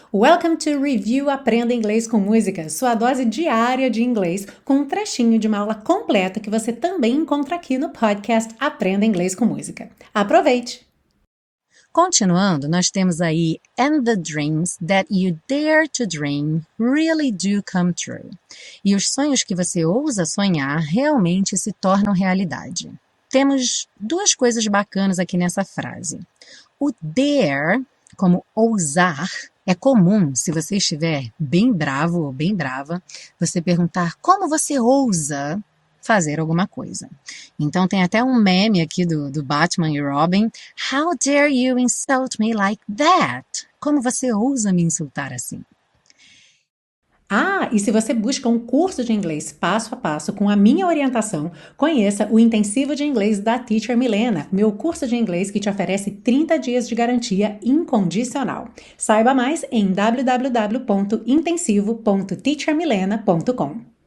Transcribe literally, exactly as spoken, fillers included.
Welcome to Review Aprenda Inglês com Música, sua dose diária de inglês, com um trechinho de uma aula completa que você também encontra aqui no podcast Aprenda Inglês com Música. Aproveite! Continuando, nós temos aí "And the dreams that you dare to dream really do come true." E os sonhos que você ousa sonhar realmente se tornam realidade. Temos duas coisas bacanas aqui nessa frase. O dare, como ousar, é comum, se você estiver bem bravo ou bem brava, você perguntar como você ousa fazer alguma coisa. Então tem até um meme aqui do, do Batman e Robin. How dare you insult me like that? Como você ousa me insultar assim? Ah, e se você busca um curso de inglês passo a passo com a minha orientação, conheça o Intensivo de Inglês da Teacher Milena, meu curso de inglês que te oferece trinta dias de garantia incondicional. Saiba mais em w w w ponto intensivo ponto teacher milena ponto com.